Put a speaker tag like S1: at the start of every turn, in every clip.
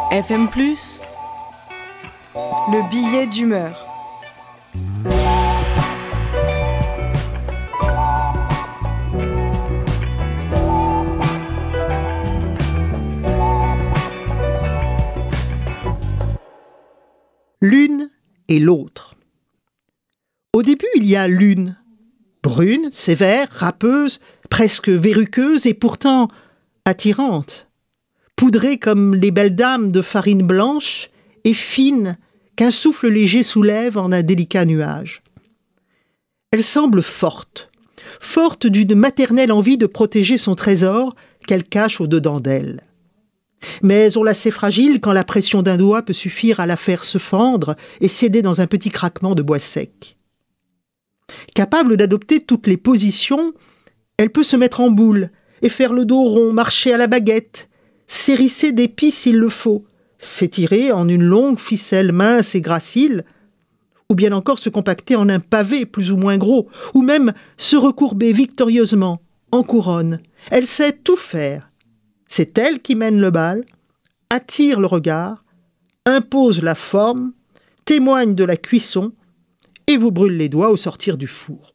S1: FM+, le billet d'humeur.
S2: L'une et l'autre. Au début, il y a l'une, brune, sévère, râpeuse, presque verruqueuse et pourtant attirante, poudrée comme les belles dames de farine blanche et fine qu'un souffle léger soulève en un délicat nuage. Elle semble forte d'une maternelle envie de protéger son trésor qu'elle cache au-dedans d'elle. Mais on la sait fragile quand la pression d'un doigt peut suffire à la faire se fendre et céder dans un petit craquement de bois sec. Capable d'adopter toutes les positions, elle peut se mettre en boule et faire le dos rond, marcher à la baguette, s'hérisser d'épis s'il le faut, s'étirer en une longue ficelle mince et gracile, ou bien encore se compacter en un pavé plus ou moins gros, ou même se recourber victorieusement, en couronne. Elle sait tout faire. C'est elle qui mène le bal, attire le regard, impose la forme, témoigne de la cuisson et vous brûle les doigts au sortir du four.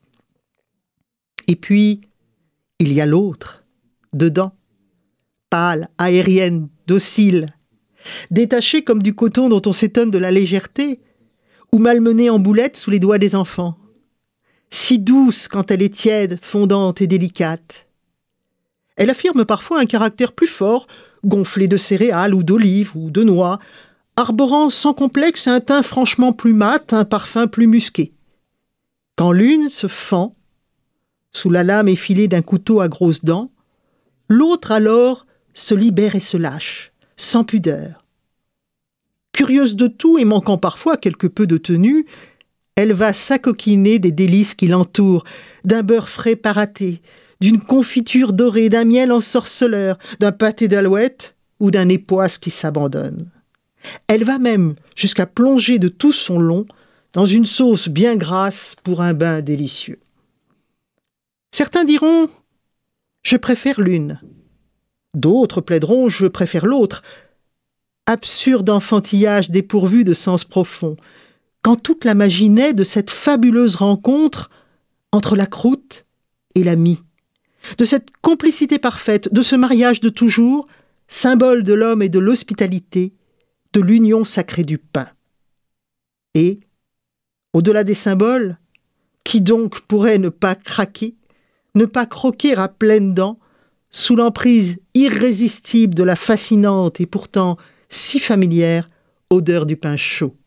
S2: Et puis, il y a l'autre, dedans, pâle, aérienne, docile, détachée comme du coton dont on s'étonne de la légèreté, ou malmenée en boulettes sous les doigts des enfants. Si douce quand elle est tiède, fondante et délicate. Elle affirme parfois un caractère plus fort, gonflé de céréales ou d'olives ou de noix, arborant sans complexe un teint franchement plus mat, un parfum plus musqué. Quand l'une se fend, sous la lame effilée d'un couteau à grosses dents, l'autre alors se libère et se lâche, sans pudeur. Curieuse de tout et manquant parfois quelque peu de tenue, elle va s'acoquiner des délices qui l'entourent, d'un beurre frais paraté, d'une confiture dorée, d'un miel ensorceleur, d'un pâté d'alouette ou d'un époisse qui s'abandonne. Elle va même jusqu'à plonger de tout son long dans une sauce bien grasse pour un bain délicieux. Certains diront « je préfère l'une », d'autres plaideront « je préfère l'autre ». Absurde enfantillage dépourvu de sens profond, quand toute la magie naît de cette fabuleuse rencontre entre la croûte et la mie, de cette complicité parfaite, de ce mariage de toujours, symbole de l'homme et de l'hospitalité, de l'union sacrée du pain. Et, au-delà des symboles, qui donc pourrait ne pas craquer, ne pas croquer à pleines dents, sous l'emprise irrésistible de la fascinante et pourtant si familière odeur du pain chaud?